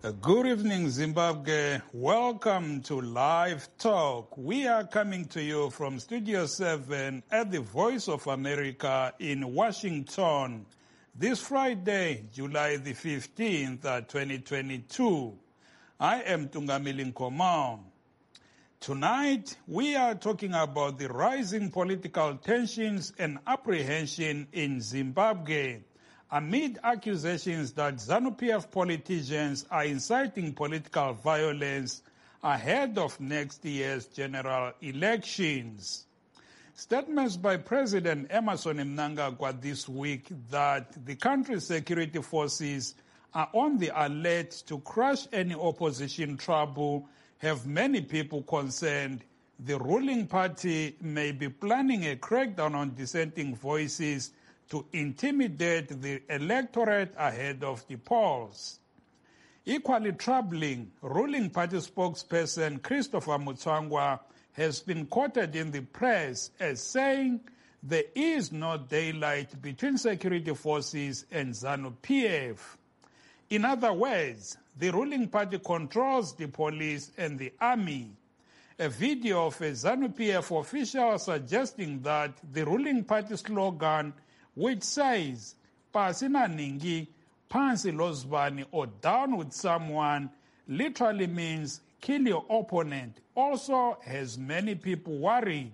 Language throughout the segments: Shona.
Good evening, Zimbabwe. Welcome to Live Talk. We are coming to you from Studio 7 at the Voice of America in Washington this Friday, July the 15th, 2022. I am Tungamili Nkomao. Tonight, we are talking about the rising political tensions and apprehension in Zimbabwe amid accusations that ZANU-PF politicians are inciting political violence ahead of next year's general elections. Statements by President Emmerson Mnangagwa this week that the country's security forces are on the alert to crush any opposition trouble have many people concerned the ruling party may be planning a crackdown on dissenting voices to intimidate the electorate ahead of the polls. Equally troubling, ruling party spokesperson Christopher Mutsvangwa has been quoted in the press as saying there is no daylight between security forces and ZANU-PF. In other words, the ruling party controls the police and the army. A video of a ZANU-PF official suggesting that the ruling party slogan, which says, Pasina Ningi, Pansi Lozbani, or down with someone, literally means kill your opponent, also has many people worried.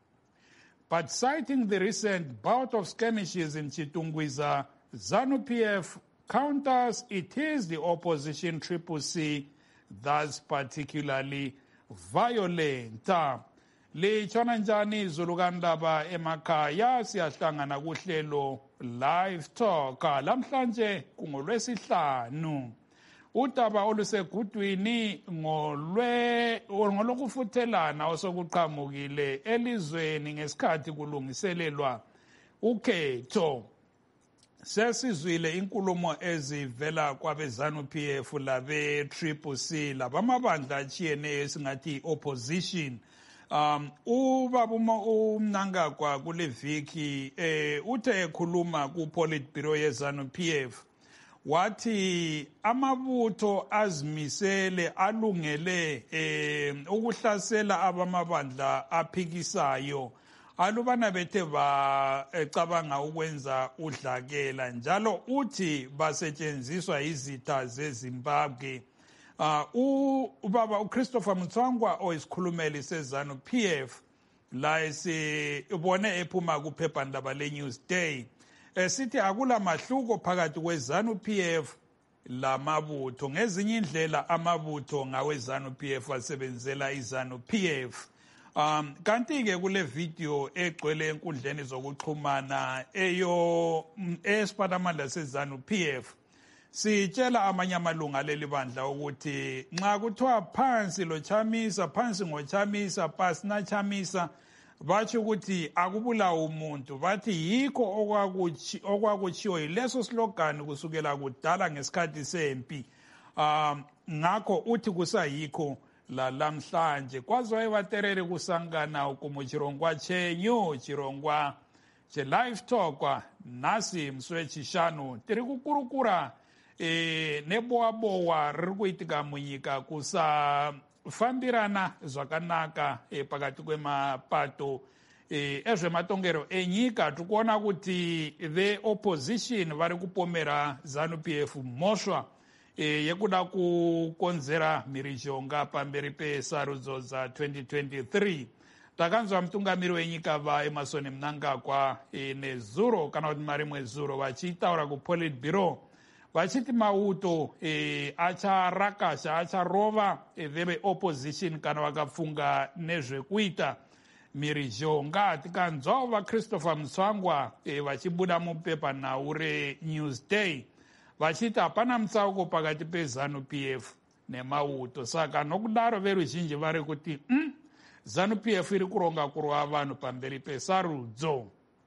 But citing the recent bout of skirmishes in Chitungwiza, ZANU-PF counters it is the opposition CCC that's particularly violent. Lichona njani Zulugandaba emakhaya siyahlangana kuhlelo Live Talk lamhlanje kungolwesihlanu. Udaba olusegudwini ngolokufuthelana osokuqhamukile elizweni ngesikhathi kulungiselelwa ukhetho. Sesizwile inkulumo ezivela kwabe-ZANU-PF labe-CCC labamabandla atshiyeneyo esingathi opposition. Ubaba uMnangagwa kule viki uthe ekhuluma ku-Politburo ye-ZANU-PF wathi amabutho azimisele alungele ukuhlasela abamabandla aphikisayo alubana bethe bacabanga ukwenza udlakela njalo uthi basetshenziswa izitha zeZimbabwe. Ubaba uChristopher Mutsvangwa oyisikhulumeli seZANU-PF la esibone ephuma kuphephandaba leNewsday sithi akula mahluko phakathi kweZANU-PF lamabutho. Ngezinye indlela amabutho ngaweZANU-PF asebenzela iZANU-PF. Kanti-ke kule video egcwele enkundleni zokuxhumana esiphatamandla seZANU-PF sitshela amanye amalunga aleli bandla ukuthi nxa kuthiwa phansi lochamisa phansi ngochamisa pasi nachamisa batsho ukuthi akubulawa umuntu bathi yikho okwakutshiwo yileso slogan kusukela kudala ngesikhathi sempi. Ngakho uthi kusayikho lamhlanje kwaziwa evatereri kusangana ukumu chirongwa chenyu chirongwa che-Live Talk nasi mswe chishanu tiri kukurukura nebowabowa riri kuitika munyika kusafambirana zvakanaka pakati kwemapato ezvematongero enyika. Tikuona kuti ve-opposition vari kupomera ZANU-PF mhosva yekuda kukonzera mhirizhonga pamberi pesarudzo dza2023. Takanzwa mutungamiri wenyika vaEmmerson Mnangagwa nezuro kana kuti marimwe zuro vachitaura kuPolitburo vachiti mauto acharakasha acharova veve-opposition kana vakapfunga nezvekuita mhirizhonga. Tikanzwawo vaChristopher Mutsvangwa vachibuda mupepanhau reNewsday vachiti hapana mutsauko pakati peZANU-PF nemauto. Saka nokudaro veruzhinji vari kuti ZANU-PF iri kuronga kurova vanhu pamberi pesarudzo.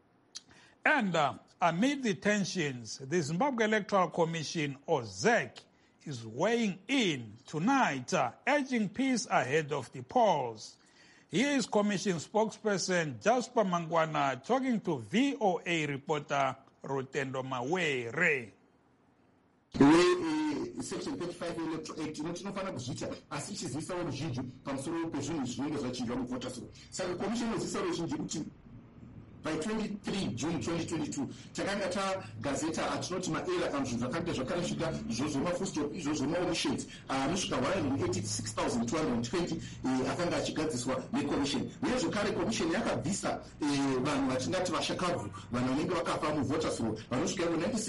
And amid the tensions, the Zimbabwe Electoral Commission, or ZEC, is weighing in tonight, urging peace ahead of the polls. Here is Commission spokesperson Jasper Mangwana talking to VOA reporter Rutendo Mawere. The way section 35 electoral act inoti inofanira kuzviita asi ichizivisawo ruzhinji pamusoro pezvinhu zvinenge zvachinjwa muvhoters roll. Saka commission inozivisa ruzhinji kuti by 23 June 2022 takanga tagazeta atinoti maera kana zvinhu zvakanga zvakarasvika zvozvoma fullstop izvozvoma omissions anosvika 186,220 akanga achigadziswa necommission. Uye zvekare commission yakabvisa vanhu vatingati vashakabvu, vanhu vanenge vakafa muvhoters roll vanosvika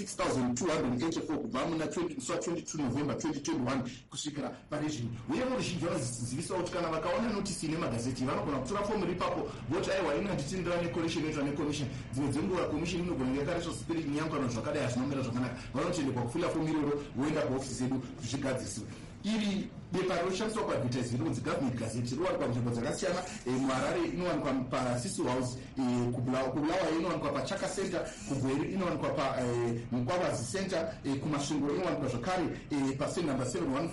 96,284 kubva muna 22 November 2021 kusvikira parizvino. Uye muruzhinji vanozivisawo kuti kana vakaona notisi nemagazeti vanogona kutora fomu ripapo voti aiwa ina nditindira necoalition inoitwa commission. Dzimwe dzenguva commission inogona yakariswa spirit nyankano zvakadai hazvinomira zvakanaka, vanotendekwa kufila fomu iroro voenda kuofisi zedu zvichigadzisiwa. Iri bepa rinoshandiswa kuadvertise rinonzi government gazette rinowanikwa munzvimbo dzakasiyana. muHarare inowanikwa paSisu House, kuBulawayo inowanikwa paChaka Center, kuGweri inowanikwa paMukwabazi Center, kuMasvingo inowanikwa zvakare paStend number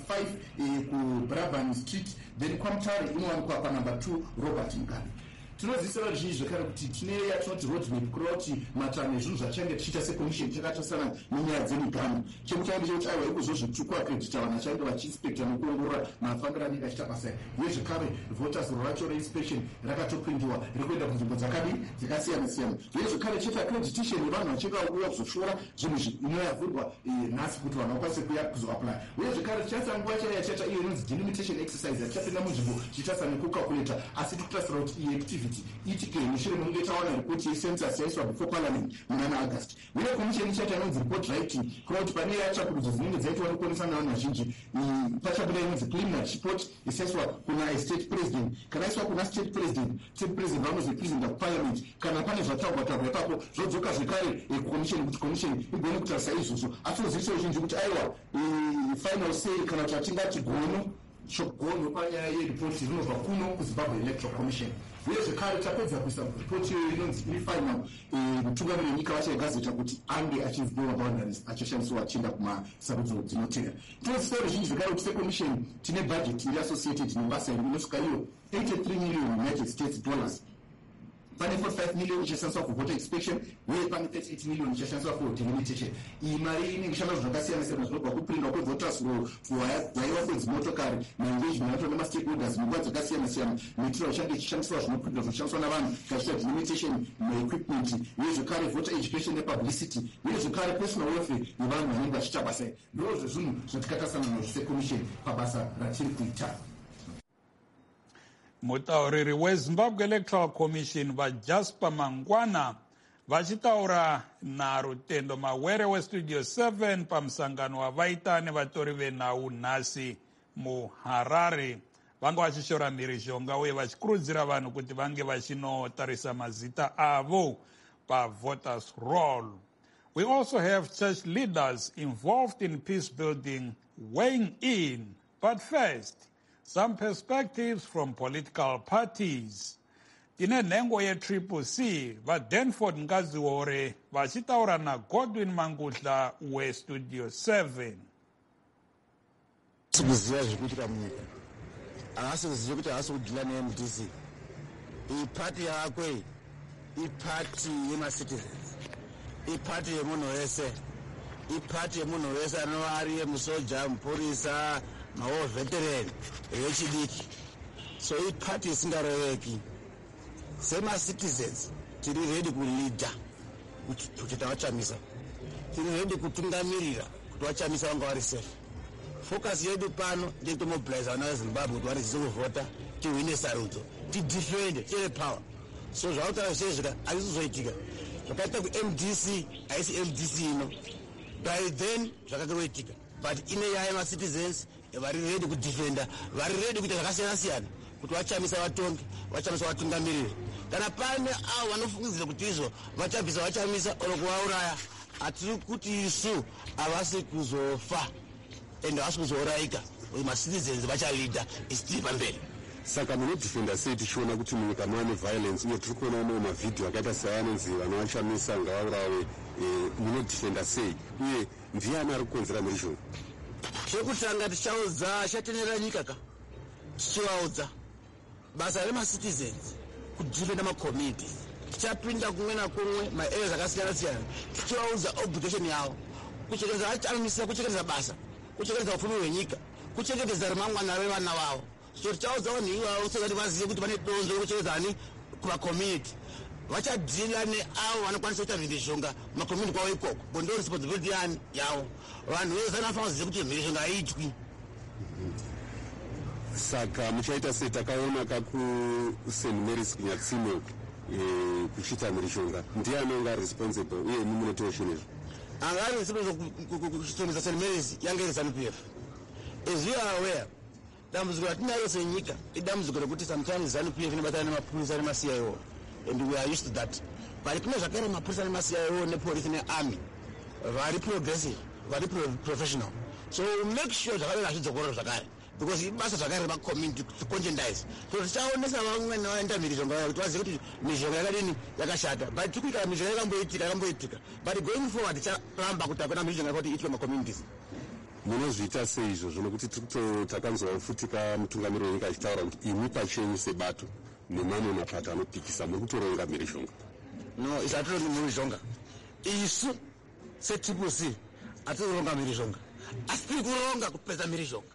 715 kuBrabham Street, then kwaMutare inowanikwa panumber 2 Robert Mugabe. Tinozisira ruzhinji zvekare kuti tine yatinoti roadmap kureva kuti matanho ezvinhu zvachange tichiita secommission chakatasana nenyaya dzemiganhu. Chemutauri chekuti aiwa ikuzozvitsvuku akredita vanhu vachange vachiinspekta nekuongorora mafambiro anenge achiita basa iri. Uye zvekare voters roll racho reinspection rakatopindiwa rikuenda kunzvimbo dzakasiyana siyana. Uye zvekare chete accreditation yevanhu vachinge vauya kuzoshora zvinhu inoyavhurwa nhasi kuti vanhu vakwanise kuya kuzoapply. Uye zvekare tichaita nguva chaiya chaita iyo inonzi delimitation exercise yatichapinda munzvimbo tichitarisa nekucalculata, asi tikutarasira kuti iyi activity itike mushure mekunge tawana ripoti yecensus yaiswa before parliament muna August. Uye commission ichaita inonzi report writing kureva kuti pane yatsvakurudzo dzinenge dzaitwa nekuonesa navanhu vazhinji pachabuda inonzi preliminary report isaiswa kuna state president. Kana iswa kuna state president vanonzi president of parliament, kana pane zvataurwa ipapo zvodzoka zvekare kucommission kuti commission igone kutarisa izvozvo. Asi tozivisa zhinji kuti aiwa final say kana kuti atingati gono panyaya yeripoti rinobva kuno kuZimbabwe Electoral Commission. Uye zvekare tapedza kuisa ripoti inonzi final mutungamiri wenyika vachaigazeta kuti ange achiziviwa boundaries achashandiswa achienda kumasarudzo dzinotevera. Tinozivisa ruzhinji zvekare kuti secommission tine budget iri associated nebasa iri inosvika iyo $83 million United States dollars. Pane 45 million ichashandiswa kuvoter inspection, uye pane 38 million ichashandiswa for delimitation. Iyi mari inenge ishanda zvakasiyana siyana zvinobva kuprinda kwevoters roll, kuhaiwa kwedzimotokari, maengagement yacho nemastakeholders munguva dzakasiyana siyana, mitiro ichange ichishandiswa zvinoprinda zvinoshandiswa navanhu kachiita delimitation neequipment. Uye zvekare voter education nepublicity, uye zvekare personal welfare yevanhu vanenge vachiita basa iri. Ndozvo zvinhu zvatikatasana nazvo secommission pabasa ratiri kuita. Mutauriri weZimbabwe Electoral Commission vaJasper Mangwana vachitaura naRutendo Mawere weStudio 7 pamusangano wavaita nevatori venhau nhasi muHarare. Vanga vachishora mhirizhonga uye vachikurudzira vanhu kuti vange vachinotarisa mazita avo pavoters roll. We also have church leaders involved in peace building weighing in. But first, some perspectives from political parties. Tine nhengo yeTriple C, vaDanford Ngaziore vachitaura naGodwin Mangudla weStudio 7. Sikuziva zvikuitika munyika, haasi kuziva kuti haasi kudhila neMDC. Ipati yakwe ipati yemacitizens, ipati yemunhu wese, ipati yemunhu wese anova ari yemusoja, mupurisa, mawo veteran vechidiki. So ipati isingareveki. Semacitizens tiri ready kulida kuti tavachamisa, tiri ready kutungamirira kuti vachamisa vanga vari safe. Focus yedu pano ndekutomobilize vana veZimbabwe kuti varizise kuvhota, tihwine sarudzo, tidefende, tive power. So zvakutaura zvezvika hazvizoitika. Zvakaita kuMDC haisi MDC ino. By then zvakakuroitika. But ine yaya yemacitizens vari ready kudefenda, vari ready kuita zvakasiyana siyana kuti vachamisa vatongi, vachamisa vatungamiriri. Kana pane avo vanofungidzira kuti izvo vachabvisa vachamisa oro kuvauraya, hatiri kuti isu havasi kuzofa ende havasi kuzourayika, macitizens vachalida isi tiri pamberi. Saka munodefenda sei tichiona kuti munyika mane violence uye tiri kuonawo mavhidhiyo akaita seanonzi vanovachamisa ngavaurawe, munodefenda sei uye ndiani ari kukonzera mhirizhonga? Chekutanga tichaudza chatenera nyika ka tichivaudza basa remacitizens kudefenda macommunities, tichapinda kumwe nakumwe maareas akasiyana siyana tichivaudza obligation yavo kuchengetedza vachamisa, kuchengetedza basa kuchengetedza ufumi hwenyika, kuchengetedza remangwana revana vavo. So tichaudza vanhu ivavo sezvati vazive kuti vane donzo rekuchengetedza ani kumacommunity. Vachadhila neavo vanokwanisa kuita mhirizhonga mumakommunity kwavo ikoko, bo ndo responsibility yani yavo. Vanhu vese vanofanira kuziva kuti mhirizhonga haitwi. Saka muchaita sei takaona kakuSt Mary's kunyatsimo kuchiita mhirizhonga, ndiye anonga responsible uye munotoa chinezvo? Anga ari responsible kuchitomesa St Mary's yange iri ZANU-PF. As you are aware, dambudziko ratinaro senyika idambudziko rekuti sometimes ZANU-PF inobatana nemapurisa nemaCIO, and we are used to that. But kune zvakare mapurisa nemaCIO nepolice nearmy vari progressive, vari professional. So make sure zvakare hazvidzokororo zvakare, because ibasa zvakare remacommunity to conscientize. So tichaonesa vamwe vanoenda mhirizhonga kuti vazive kuti mhirizhonga yakadini yakashata. But tikuita mhirizhonga yakamboitika. But going forward ticharamba kuti hakuna mhirizhonga yakati itwe macommunities. Munozviita seizvo zvokuti takanzwa futi kamutungamiri wenyika achitaura kuti imi pachenyu sebato nemamwe mapato anopikisa muri kutoronga mhirizhonga? No, isatirongi mhirizhonga. Isu seTPC hatikuronga mhirizhonga, asi tiri kuronga kupedza mhirizhonga.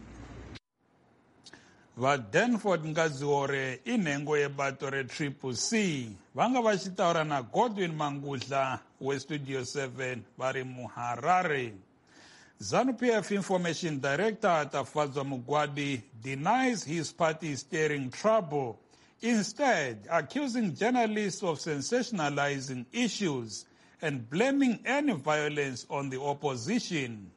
VaDanford Ngadziore inhengo yebato reTPC vanga vachitaura naGodwin Mangudla weStudio 7 vari muHarare. ZANU-PF Information Director Tafadzwa Mugwadi denies his party is stirring trouble, instead accusing journalists of sensationalizing issues and blaming any violence on the opposition.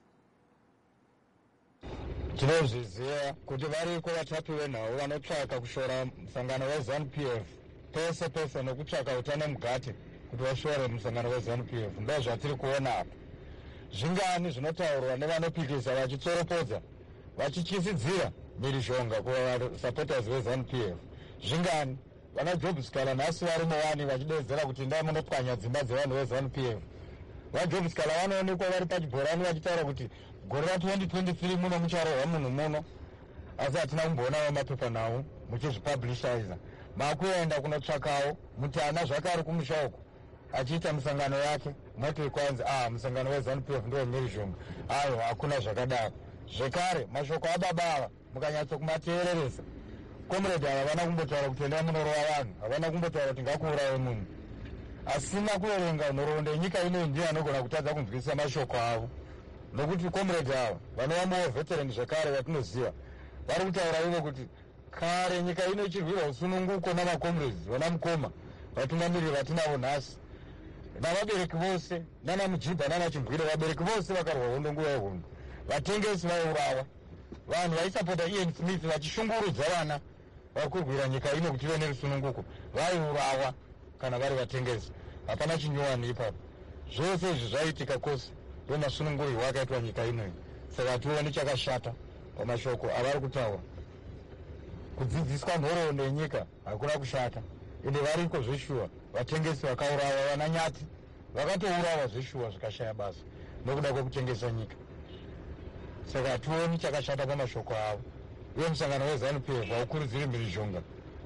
Tinozviziva kuti variko vatapi venhau vanotsvaka kushora musangano weZANU-PF pese pese nekutsvaka utane mugati kuti vashore musangano weZANU-PF. Ndo zvatiri kuona apa. Zvingani zvinotaurwa nevanopikisa vachitsoropodza vachichisidzira mhirizhonga kuva supporters veZANU-PF. Zvingani vana Job Sikala nhasi vari muwani vachidedzera kuti ndai munopwanya dzimba dzevanhu veZANU-PF. VaJob Sikala vanoonekwa vari pachibhorani vachitaura kuti gore ra2023 muno mucharohwa munhu muno, asi hatina kumboona mapepanhau muchizvipubliciza. Makuenda kunotsvakawo mutana zvakare kumusha uko achiita musangano yake, moti kwanzi musangano weZANU-PF ndio mhirizhonga. Aiwa, hakuna zvakadaro. Zvekare mashoko ababa ava mukanyatsokumateereresa, comrade ava havana kumbotaura kuti endai munorova vanhu, havana kumbotaura kuti ngakuuraye munhu. Asina kuverenga nhoroondo yenyika ino ndiye anogona kutadza kunzwisisa mashoko avo, nokuti comrade ava vanovambowo veteran zvekare vatinoziva vari kutaura ivo kuti kare nyika ino ichirwirwa usununguko namacomrades vana mukoma vatungamiriri vatinavo nhasi navabereki vose nana Mujibha nana Chimbwire. Vabereki vose vakarwa hondo nguva yehondo, vatengesi vaiurawa, vanhu vaisapota Ian Smith vachishungurudza vana vari kurwira nyika ino kuti ive nerusununguko vaiurawa kana vari vatengesi. Hapana chinyowani ipapo. Zvose izvi zvaitika kwose ndo masunungurirwo akaitwa nyika inoyi. Saka hationi chakashata pamashoko avari kutaura. Kudzidziswa nhoroondo yenyika hakuna kushata, ende variko zveshuwa. Vatengesi vakaurawa, vananyati vakatourawa zveshuwa zvikashaya basa nokuda kwekutengesa nyika. Saka hationi chakashata pamashoko avo. Uye musangano weZANU-PF haukurudziri mhirizhonga.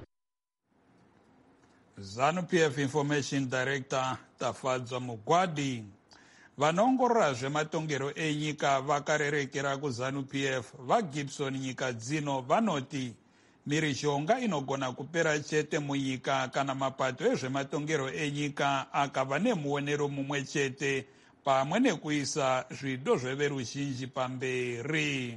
ZANU-PF Information Director Tafadzwa Mugwadi. Vanoongorora zvematongero enyika vakarerekera kuZANU-PF vaGibson nyika dzino vanoti mhirizhonga inogona kupera chete munyika kana mapato ezvematongero enyika akava nemuonero mumwe chete pamwe nekuisa zvido zveveruzhinji pamberi.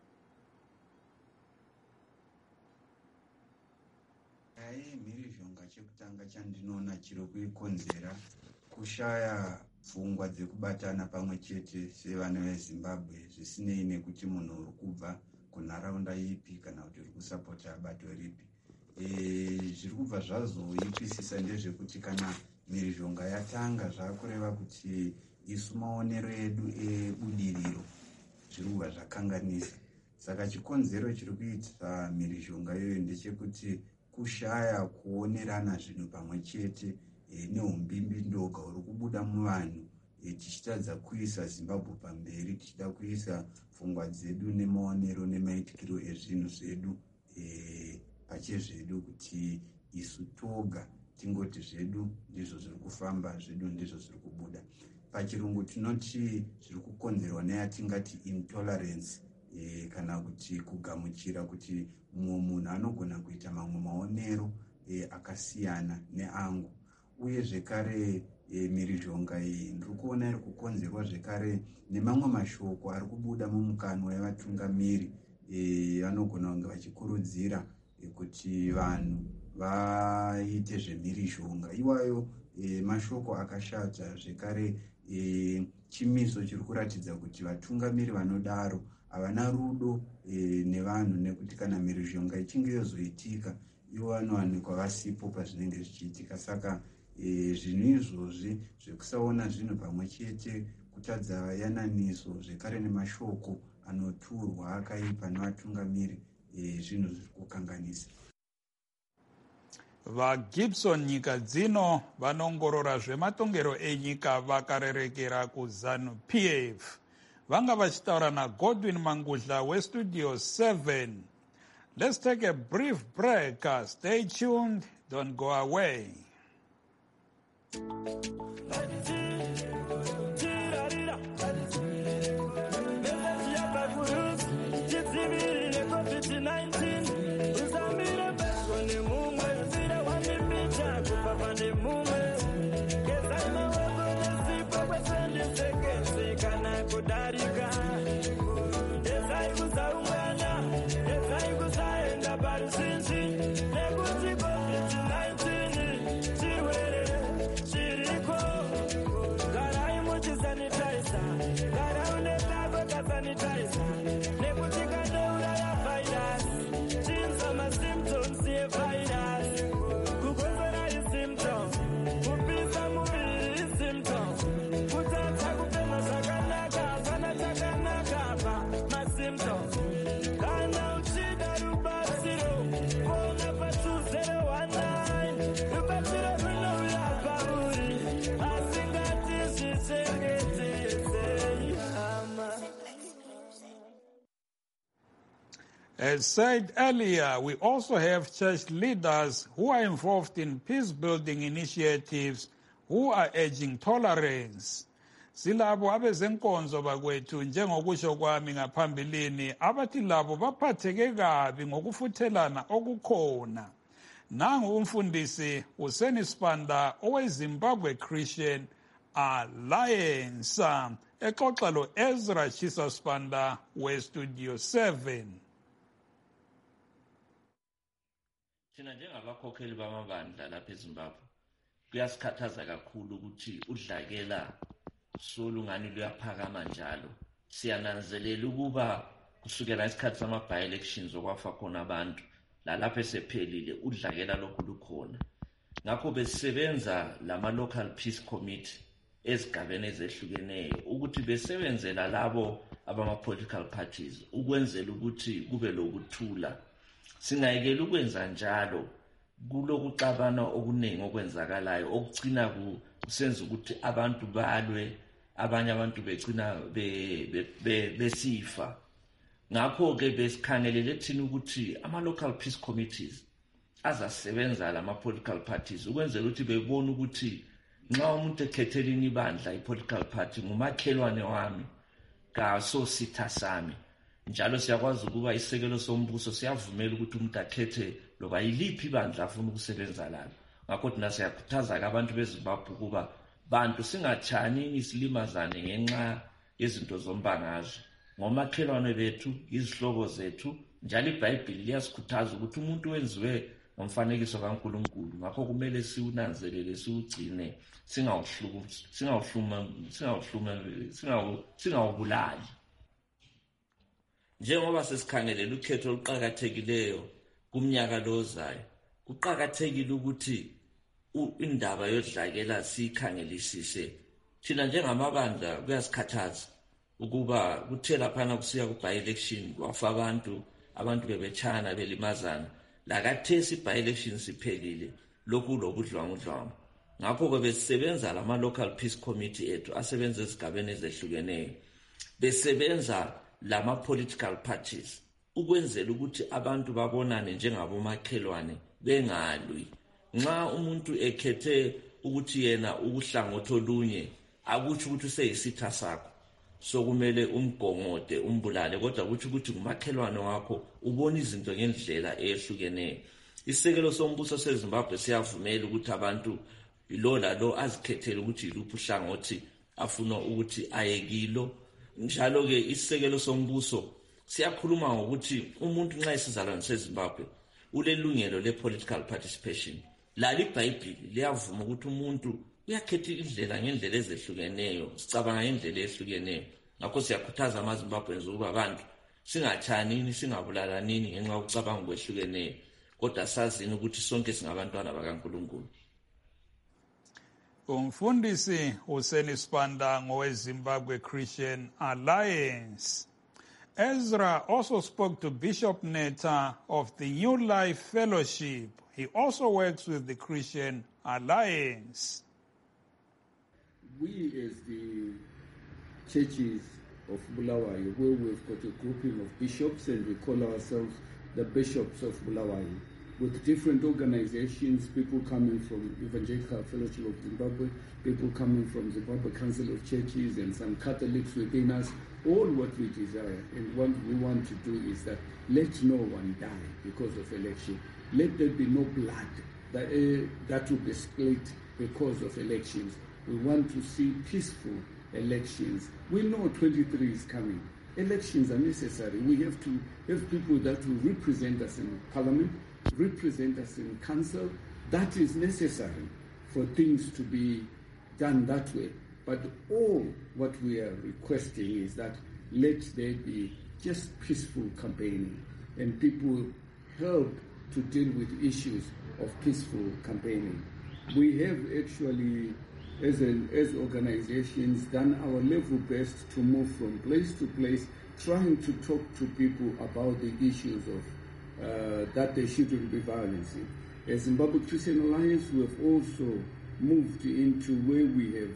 Mhirizhonga chekutanga chandinoona chiri kuikonzera kushaya pfungwa dzekubatana pamwe chete sevana veZimbabwe, zvisinei nekuti munhu uri kubva kunharaunda ipi kana kuti uri kusapota bato ripi. Zviri kubva zvazoipisisa ndezvekuti kana mhirizhonga yatanga zvakureva kuti isu maonero edu ebudiriro zviri kubva zvakanganisa. Saka chikonzero chiri kuita mhirizhonga iyoyo ndechekuti kushaya kuonerana zvinhu pamwe chete neumbimbi ndoga uri kubuda muvanhu, tichitadza kuisa Zimbabwe pamberi, tichida kuisa pfungwa dzedu nemaonero nemaitikiro ezvinhu zvedu pachezvedu, kuti isu toga tingoti zvedu ndizvo zviri kufamba, zvedu ndizvo zviri kubuda. pachirungu tinoti zviri kukonzerwa neyatingati intolerance, kana kuti kugamuchira kuti mumwe munhu anogona kuita mamwe maonero akasiyana neangu. Uye zvekare mhirizhonga iyi ndiri kuona iri kukonzerwa zvekare nemamwe mashoko ari kubuda mumukanwa wevatungamiri vanogona kunge vachikurudzira kuti vanhu vaite zvemhirizhonga. Iwayo mashoko akashata, zvekare chimiso chiri kuratidza kuti vatungamiri vanodaro havana rudo nevanhu, nekuti kana mhirizhonga ichinge yozoitika ivo vanowanikwa vasipo pazvinenge zvichiitika. Saka zvinhu izvozvi zvekusaona zvinhu pamwe chete, kutadza yananiso, zvekare nemashoko anoturwa akaipa nevatungamiri, zvinhu zviri kukanganisa. VaGibson nyika dzino vanongorora zvematongero enyika vakarerekera kuZANU-PF. Vanga vachitaura naGodwin Mangudla weStudio 7. Let's take a brief break. Stay tuned. Don't go away. As said earlier, we also have church leaders who are involved in peace-building initiatives who are urging tolerance. Silabo abezenkonzo bakwethu njengokusho kwami ngaphambilini abathi labo baphatheke kabi ngokufuthelana okukhona. Nangu umfundisi Hussein Spanda oweZimbabwe Christian Alliance exoxa lo Ezra Chisa Spanda weStudio 7. Thina njengabakhokheli bamabandla lapha eZimbabwe kuyasikhathaza kakhulu ukuthi udlakela solungani luyaphakama njalo. Siyananzelela ukuba kusukela isikhathi sama-by-elections okwafa khona abantu lalapho esephelile udlakela lokhu lukhona. Ngakho besisebenza lama-local peace committee ezigabeni ezehlukeneyo ukuthi besebenzela labo abama-political parties ukwenzela ukuthi kube lokuthula. Singayekela ukwenza njalo kulokuxabana okuningi okwenzakalayo okugcina kusenza ukuthi abantu balwe, abanye abantu begcina besifa. Ngakho-ke besikhangelele thina ukuthi ama-local peace committees azasebenza lama-political parties ukwenzela ukuthi bebone ukuthi nxa umuntu ekhethelini ibandla i-political party ngumakhelwane wami kasositha sami. Njalo siyakwazi ukuba isekelo sombuso siyavumela ukuthi umuntu akhethe loba yiliphi ibandla afuna ukusebenza lalo. Ngakho thina siyakhuthaza abantu beZimbabwe ukuba bantu singatshani isilimazane ngenxa yezinto zombangazo. Ngomakhelwane bethu, izihlobo zethu, njalo iBhayibheli liyasikhuthaza ukuthi umuntu wenziwe ngomfanekiso kaNkulunkulu. Ngakho kumele siwunanzelele, siwugcine, singawubulali. Njengoba sesikhangelela ukhetho oluqhakathekileyo kumnyaka lozayo, kuqhakathekile ukuthi indaba yodlakela sikhangelisise. Thina njengamabandla kuyasikhathaza ukuba kuthe laphana kusiya ku-by-election kwafa abantu bebetshana belimazana. Lakathesi i-by-election siphelile lokhu lobudlwangudlwangu. Ngakho-ke besisebenza lama-local peace committee ethu asebenza ezigabeni ezehlukeneyo. Besebenza lama-political parties ukwenzela ukuthi abantu babonane njengabomakhelwane bengalwi. Nxa umuntu ekhethe ukuthi yena ukuhlangothi olunye akutsho ukuthi useyisitha sakho sokumele umgongode umbulale, kodwa kutsho ukuthi ngumakhelwane wakho, ubona izinto ngendlela ehlukeneyo. Isekelo sombuso seZimbabwe siyavumela ukuthi abantu lo lalo azikhethele ukuthi yiluphi uhlangothi afuna ukuthi ayekilo. Njalo-ke isekelo sombuso siyakhuluma ngokuthi umuntu nxa esizalwane seZimbabwe ulelungelo le-political participation. Lali iBhayibhili liyavuma ukuthi umuntu uyakhetha indlela ngendlela ezehlukeneyo, sicabanga ngendlela ehlukeneyo. Ngakho siyakhuthaza amaZimbabweans ukuba abantu singatshanini, singabulalanini ngenxa yokucabanga kwehlukeneyo, kodwa sazini ukuthi sonke singabantwana bakaNkulunkulu. Umfundisi Hussein Sibanda ngoweZimbabwe Christian Alliance. Ezra also spoke to Bishop Neta of the New Life Fellowship. He also works with the Christian Alliance. We as the churches of Bulawayo, where we've got a grouping of bishops and we call ourselves the Bishops of Bulawayo, with different organizations, people coming from Evangelical Fellowship of Zimbabwe, people coming from Zimbabwe Council of Churches and some Catholics within us. All what we desire and what we want to do is that let no one die because of election. Let there be no blood that will be split because of elections. We want to see peaceful elections. We know 23 is coming. Elections are necessary. We have to have people that will represent us in parliament, represent us in council. That is necessary for things to be done that way. But all what we are requesting is that let there be just peaceful campaigning and people help to deal with issues of peaceful campaigning. We have actually, as organizations, done our level best to move from place to place, trying to talk to people about the issues of that there shouldn't be violence. As Zimbabwe Christian Alliance, we have also moved into where we have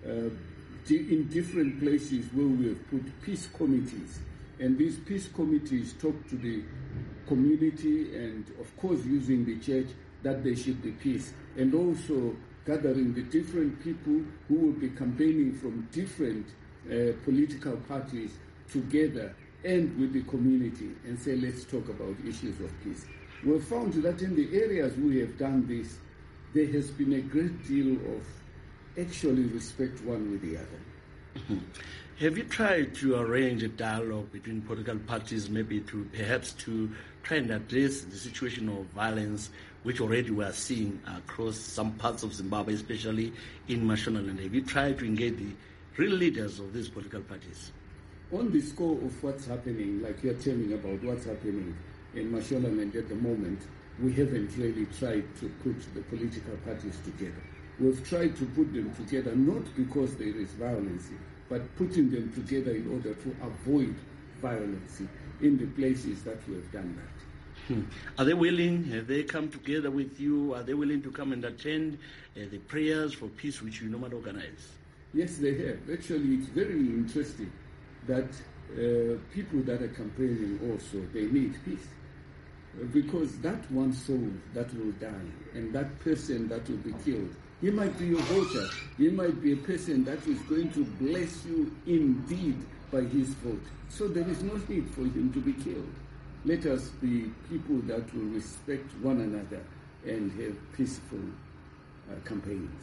in different places where we have put peace committees, and these peace committees talk to the community and of course using the church that there should be peace, and also gathering the different people who will be campaigning from different political parties together and with the community and say let's talk about issues of peace. We've found that in the areas we have done this, there has been a great deal of actually respect one with the other. Have you tried to arrange a dialogue between political parties, maybe to perhaps to try and address the situation of violence which already we are seeing across some parts of Zimbabwe, especially in Mashonaland? Have you tried to engage the real leaders of these political parties? On the score of what's happening, like you're telling about what's happening in Mashonaland at the moment, we haven't really tried to put the political parties together. We've tried to put them together not because there is violence, but putting them together in order to avoid violence in the places that we have done that. Are they willing? Have they come together with you? Are they willing to come and attend the prayers for peace which you normally organize? Yes, they have. Actually, it's very interesting that people that are campaigning also, they need peace. Because that one soul that will die and that person that will be killed, he might be your voter. He might be a person that is going to bless you indeed by his vote. So there is no need for him to be killed. Let us be people that will respect one another and have peaceful campaigns.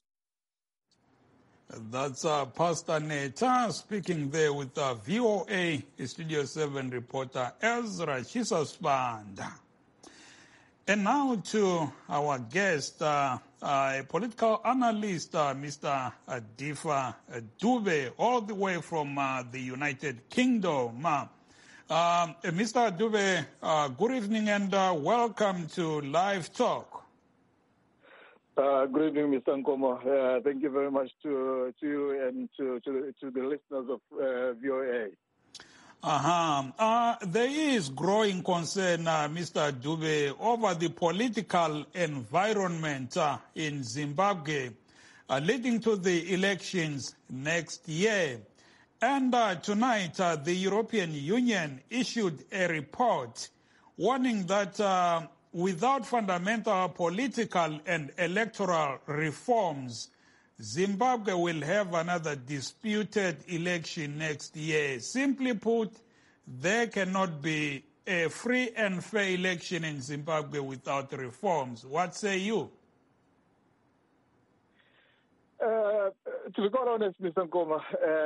That's Pastor Neta speaking there with VOA Studio 7 reporter Ezra Chisosbanda. And now to our guest, a political analyst, Mr. Difa Dube, all the way from the United Kingdom. Mr. Dube, good evening and welcome to Live Talk. Good evening, Mr. Nkomo. Thank you very much to you and to the listeners of VOA. There is growing concern, Mr. Dube, over the political environment in Zimbabwe leading to the elections next year. And tonight, the European Union issued a report warning that without fundamental political and electoral reforms, Zimbabwe will have another disputed election next year. Simply put, there cannot be a free and fair election in Zimbabwe without reforms. What say you? To be quite honest, Mr. Nkoma,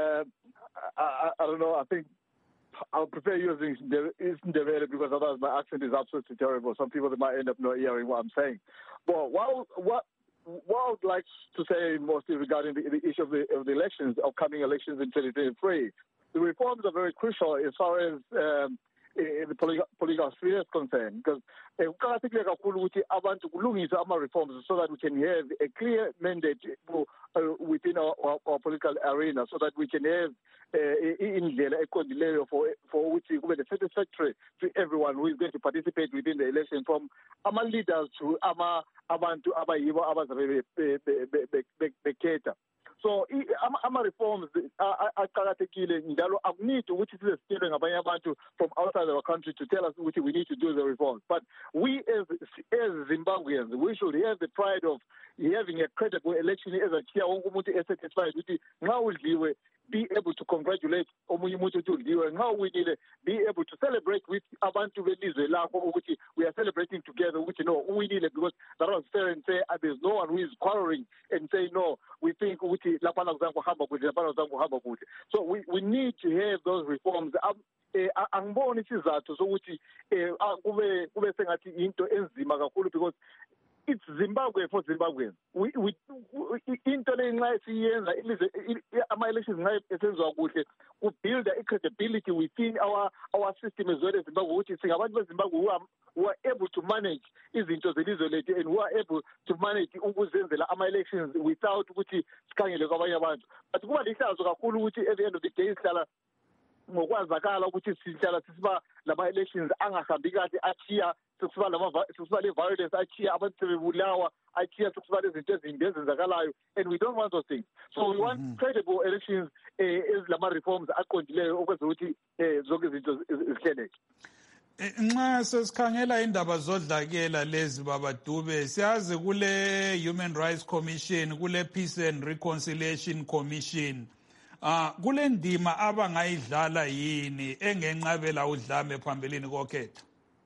I don't know. I think I'll prefer using Ndebele because otherwise my accent is absolutely terrible. Some people, they might end up not hearing what I'm saying. But what I would like to say mostly regarding the issue of the elections, upcoming elections in 2023, the reforms are very crucial as far as the political sphere is concerned, because kuqakathekile kakhulu ukuthi abantu kulungise ama-reforms so that we can have a clear mandate within our political arena, so that we can have indlela eqondileyo for ukuthi kube satisfactory to everyone who is going to participate within the election, from ama-leaders to abantu abayibo abazabe bekhetha. So ama-reforms aqakathekile njalo akuneed ukuthi sizesitshelwe ngabanye abantu from outside our country to tell us ukuthi we need to do the reforms. But we as Zimbabweans, we should have the pride of having a credible election ezachiya wonke umuntu esatisfied ukuthi nxa udliwe, be able to congratulate omunye umuntu ukuthi udliwe, nxa uwinile, be able to celebrate with abantu belizwe lakho ukuthi we are celebrating together ukuthi no, uwinile, because that was fair and fair, and there's no one who is quarreling and saying no, we think ukuthi lapana kuzangu hamba kuhle, lapana kuzangu hamba kuhle. So we need to have those reforms. Angiboni isizathu sokuthi kube sengathi into enzima kakhulu, because it's Zimbabwe for Zimbabweans. Into le nxa siyenza ama-elections nxa esenziwa kuhle, build a credibility within our system as well as Zimbabwe, ukuthi singabantu beZimbabwe who are able to manage izinto zelizwe lethu and who are able to manage ukuzenzela ama-elections without ukuthi sikhangele kwabanye abantu. But kuba lihlazo kakhulu ukuthi at the end of the day sihlala ngokwazakala ukuthi sihlala sisiba lama-elections angahambi kahle, achiya sekusiba le-violence, achiya abantu sebebulawa, achiya sekusiba lezinto ezimbi ezenzakalayo, and we don't want those things. So we want credible elections ezilama-reforms aqondileyo ukwenza ukuthi zonke izinto zihleleke. Nxa sesikhangela indaba zodlakela lezi Baba Dube, siyazi kule Human Rights Commission, kule Peace and Reconciliation Commission, kule ndima abangayidlala yini engenqabela udlame phambilini kokhetho?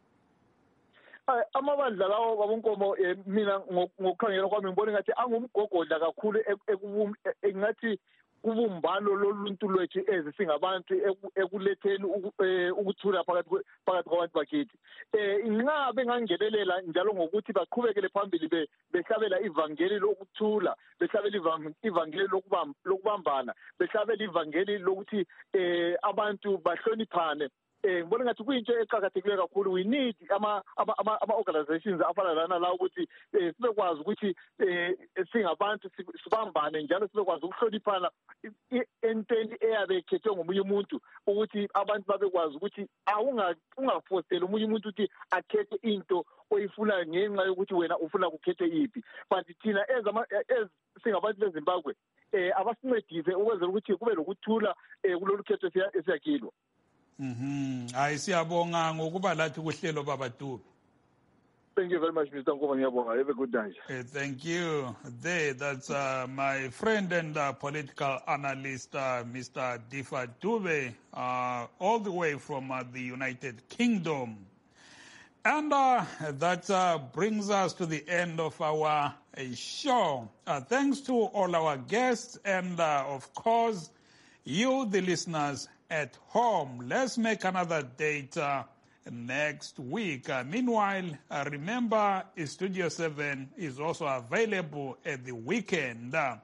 Amabandla lawo babonkomo, mina ngokukhangela kwami ngibona ngathi angumgogodla kakhulu engathi ubumbano loluntu lwethu ezisingabantu ekuletheni ukuthula phakathi kwabantu bakithi. Nxa bengangenelela njalo ngokuthi baqhubekele phambili behlabela ivangeli lokuthula, behlabela ivangeli lokubambana, behlabela ivangeli lokuthi abantu bahloniphane. Ngibona ngathi kuyinto eqakathekile kakhulu. We need ama-organizations afana lana la ukuthi sibekwazi ukuthi singabantu sibambane njalo sibekwazi ukuhloniphana entweni eyabe ekhethwe ngomunye umuntu, ukuthi abantu babekwazi ukuthi ungafoseli omunye umuntu ukuthi akhethe into oyifunayo ngenxa yokuthi wena ufuna kukhethe yiphi. But thina singabantu beZimbabwe abasincedise ukwenzela ukuthi kube lokuthula kulolu khetho esiyakilo. Hayi siyabonga ngokuba lathi kuhlelo Baba Dube. Thank you very much, Mr. Nkoma. Have a good day. Thank you. That's my friend and political analyst, Mr. Difa Dube, all the way from the United Kingdom. And that brings us to the end of our show. Thanks to all our guests and, of course, you, the listeners at home. Let's make another date next week. Meanwhile, remember, Studio 7 is also available at the weekend. I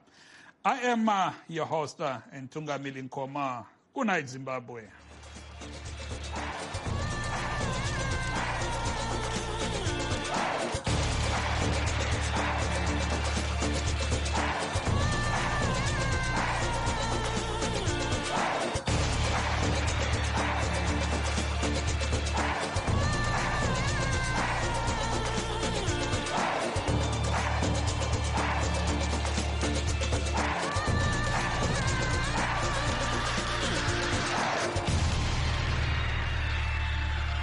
am your host, Ntungamili Nkoma. Good night, Zimbabwe.